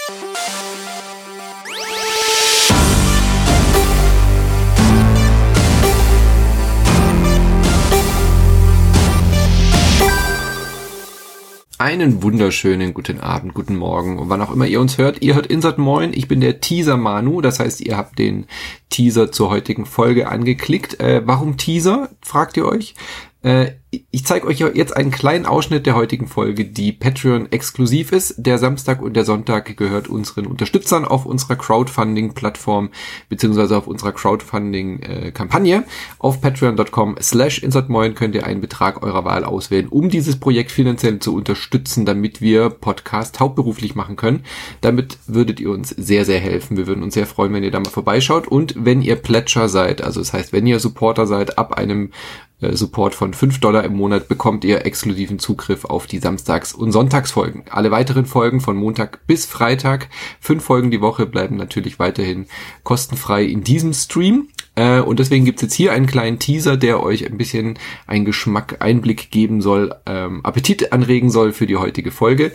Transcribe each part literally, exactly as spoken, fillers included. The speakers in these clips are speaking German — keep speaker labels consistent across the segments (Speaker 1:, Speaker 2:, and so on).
Speaker 1: Einen wunderschönen guten Abend, guten Morgen und wann auch immer ihr uns hört. Ihr hört Insert Moin, ich bin der Teaser Manu, das heißt, ihr habt den Teaser zur heutigen Folge angeklickt. Äh, warum Teaser, fragt ihr euch? Äh, ich zeige euch jetzt einen kleinen Ausschnitt der heutigen Folge, die Patreon-exklusiv ist. Der Samstag und der Sonntag gehört unseren Unterstützern auf unserer Crowdfunding-Plattform beziehungsweise auf unserer Crowdfunding-Kampagne. Auf patreon.com slash insertmoin könnt ihr einen Betrag eurer Wahl auswählen, um dieses Projekt finanziell zu unterstützen, damit wir Podcast hauptberuflich machen können. Damit würdet ihr uns sehr, sehr helfen. Wir würden uns sehr freuen, wenn ihr da mal vorbeischaut. Und wenn ihr Pledger seid, also das heißt, wenn ihr Supporter seid, ab einem Support von fünf Dollar im Monat bekommt ihr exklusiven Zugriff auf die Samstags- und Sonntagsfolgen. Alle weiteren Folgen von Montag bis Freitag, fünf Folgen die Woche, bleiben natürlich weiterhin kostenfrei in diesem Stream. Und deswegen gibt's jetzt hier einen kleinen Teaser, der euch ein bisschen einen Geschmack, Einblick geben soll, ähm, Appetit anregen soll für die heutige Folge.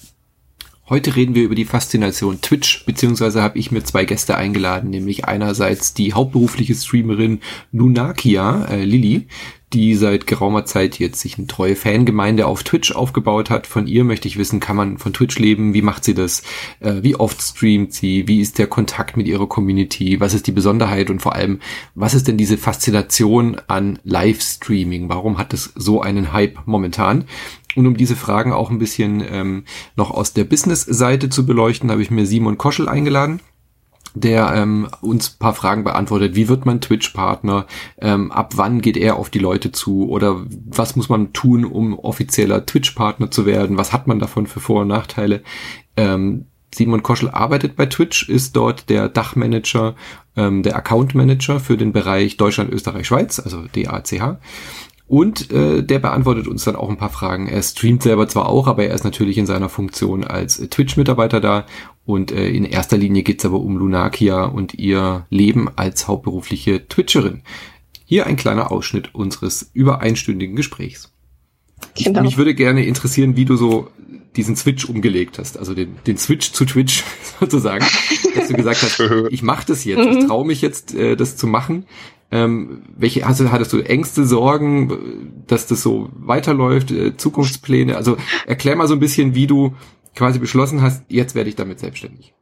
Speaker 1: Heute reden wir über die Faszination Twitch, beziehungsweise habe ich mir zwei Gäste eingeladen, nämlich einerseits die hauptberufliche Streamerin Lunakia, äh, Lilly, die seit geraumer Zeit jetzt sich eine treue Fangemeinde auf Twitch aufgebaut hat. Von ihr möchte ich wissen, kann man von Twitch leben? Wie macht sie das? Äh, wie oft streamt sie? Wie ist der Kontakt mit ihrer Community? Was ist die Besonderheit? Und vor allem, was ist denn diese Faszination an Livestreaming? Warum hat es so einen Hype momentan? Und um diese Fragen auch ein bisschen ähm, noch aus der Business-Seite zu beleuchten, habe ich mir Simon Koschel eingeladen, der ähm, uns ein paar Fragen beantwortet. Wie wird man Twitch-Partner? Ähm, ab wann geht er auf die Leute zu? Oder was muss man tun, um offizieller Twitch-Partner zu werden? Was hat man davon für Vor- und Nachteile? Ähm, Simon Koschel arbeitet bei Twitch, ist dort der Dachmanager, ähm, der Account-Manager für den Bereich Deutschland, Österreich, Schweiz, also D A C H. Und äh, der beantwortet uns dann auch ein paar Fragen. Er streamt selber zwar auch, aber er ist natürlich in seiner Funktion als äh, Twitch-Mitarbeiter da. Und äh, in erster Linie geht's aber um Lunakia und ihr Leben als hauptberufliche Twitcherin. Hier ein kleiner Ausschnitt unseres über einstündigen Gesprächs. Genau. Mich würde gerne interessieren, wie du so diesen Switch umgelegt hast, also den, den Switch zu Twitch sozusagen, dass du gesagt hast, ich mache das jetzt, ich traue mich jetzt, äh, das zu machen. Ähm, welche hast du, hattest du Ängste, Sorgen, dass das so weiterläuft, äh, Zukunftspläne? Also erklär mal so ein bisschen, wie du quasi beschlossen hast, jetzt werde ich damit selbstständig.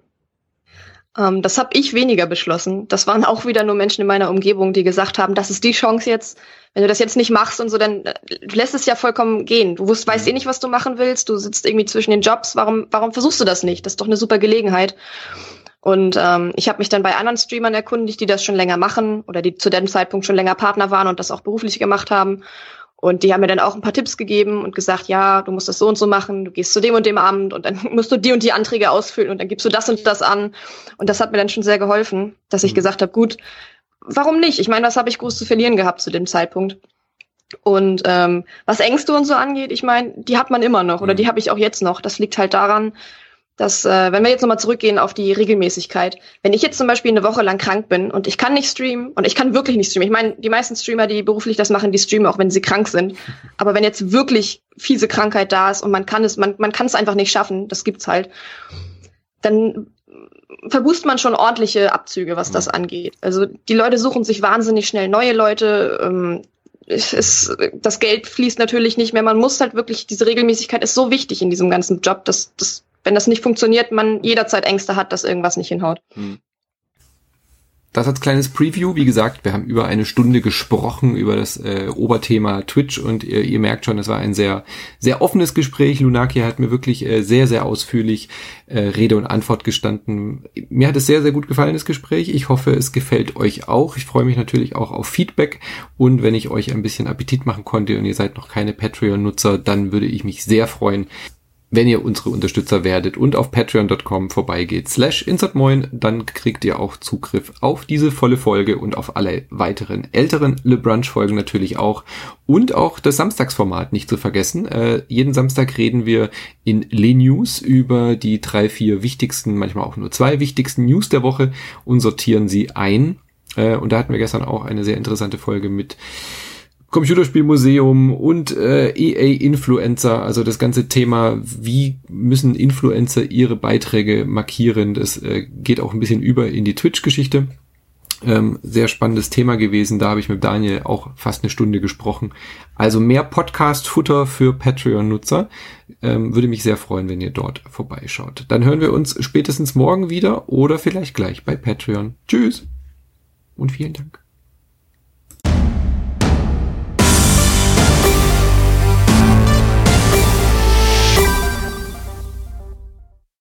Speaker 2: Ähm, das habe ich weniger beschlossen. Das waren auch wieder nur Menschen in meiner Umgebung, die gesagt haben, das ist die Chance jetzt. Wenn du das jetzt nicht machst und so, dann äh, du lässt es ja vollkommen gehen. Du wusst, weißt eh nicht, was du machen willst. Du sitzt irgendwie zwischen den Jobs. Warum, warum versuchst du das nicht? Das ist doch eine super Gelegenheit. Und ähm, ich habe mich dann bei anderen Streamern erkundigt, die das schon länger machen oder die zu dem Zeitpunkt schon länger Partner waren und das auch beruflich gemacht haben. Und die haben mir dann auch ein paar Tipps gegeben und gesagt, ja, du musst das so und so machen, du gehst zu dem und dem Abend und dann musst du die und die Anträge ausfüllen und dann gibst du das und das an. Und das hat mir dann schon sehr geholfen, dass ich gesagt habe, gut, warum nicht? Ich meine, was habe ich groß zu verlieren gehabt zu dem Zeitpunkt? Und ähm, was Ängste und so angeht, ich meine, die hat man immer noch oder die habe ich auch jetzt noch. Das liegt halt daran, dass, äh, wenn wir jetzt nochmal zurückgehen auf die Regelmäßigkeit, wenn ich jetzt zum Beispiel eine Woche lang krank bin und ich kann nicht streamen und ich kann wirklich nicht streamen. Ich meine, die meisten Streamer, die beruflich das machen, die streamen auch, wenn sie krank sind. Aber wenn jetzt wirklich fiese Krankheit da ist und man kann es, man, man kann es einfach nicht schaffen, das gibt's halt, dann verbußt man schon ordentliche Abzüge, was das angeht. Also die Leute suchen sich wahnsinnig schnell neue Leute, ähm, es ist, das Geld fließt natürlich nicht mehr. Man muss halt wirklich, diese Regelmäßigkeit ist so wichtig in diesem ganzen Job, dass das wenn das nicht funktioniert, man jederzeit Ängste hat, dass irgendwas nicht hinhaut.
Speaker 1: Das als kleines Preview. Wie gesagt, wir haben über eine Stunde gesprochen über das äh, Oberthema Twitch und ihr, ihr merkt schon, es war ein sehr sehr offenes Gespräch. Lunakia hat mir wirklich äh, sehr, sehr ausführlich äh, Rede und Antwort gestanden. Mir hat es sehr, sehr gut gefallen, das Gespräch. Ich hoffe, es gefällt euch auch. Ich freue mich natürlich auch auf Feedback und wenn ich euch ein bisschen Appetit machen konnte und ihr seid noch keine Patreon-Nutzer, dann würde ich mich sehr freuen, wenn ihr unsere Unterstützer werdet und auf patreon punkt com vorbeigeht, slash insertmoin, dann kriegt ihr auch Zugriff auf diese volle Folge und auf alle weiteren älteren Le Brunch-Folgen natürlich auch. Und auch das Samstagsformat nicht zu vergessen. Äh, jeden Samstag reden wir in Le News über die drei, vier wichtigsten, manchmal auch nur zwei wichtigsten News der Woche und sortieren sie ein. Äh, und da hatten wir gestern auch eine sehr interessante Folge mit Computerspielmuseum und äh, E A-Influencer, also das ganze Thema, wie müssen Influencer ihre Beiträge markieren, das äh, geht auch ein bisschen über in die Twitch-Geschichte. Ähm, sehr spannendes Thema gewesen, da habe ich mit Daniel auch fast eine Stunde gesprochen. Also mehr Podcast-Futter für Patreon-Nutzer. Ähm, würde mich sehr freuen, wenn ihr dort vorbeischaut. Dann hören wir uns spätestens morgen wieder oder vielleicht gleich bei Patreon. Tschüss und vielen Dank.